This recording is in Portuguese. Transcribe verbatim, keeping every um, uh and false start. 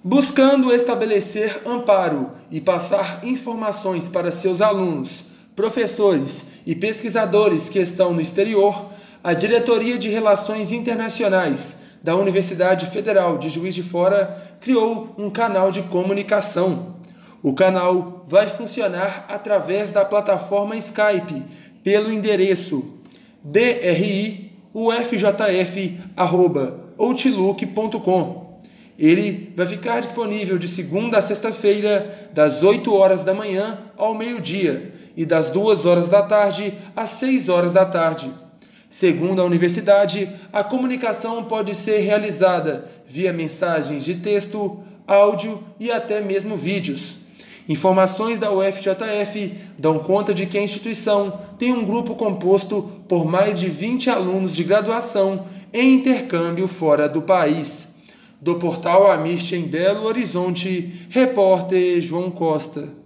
Buscando estabelecer amparo e passar informações para seus alunos, professores e pesquisadores que estão no exterior, a Diretoria de Relações Internacionais da Universidade Federal de Juiz de Fora criou um canal de comunicação. O canal vai funcionar através da plataforma Skype pelo endereço d r i u f j f arroba outlook ponto com. Ele vai ficar disponível de segunda a sexta-feira, das oito horas da manhã ao meio-dia e das duas horas da tarde às seis horas da tarde. Segundo a universidade, a comunicação pode ser realizada via mensagens de texto, áudio e até mesmo vídeos. Informações da U F J F dão conta de que a instituição tem um grupo composto por mais de vinte alunos de graduação em intercâmbio fora do país. Do portal Amist em Belo Horizonte, repórter João Costa.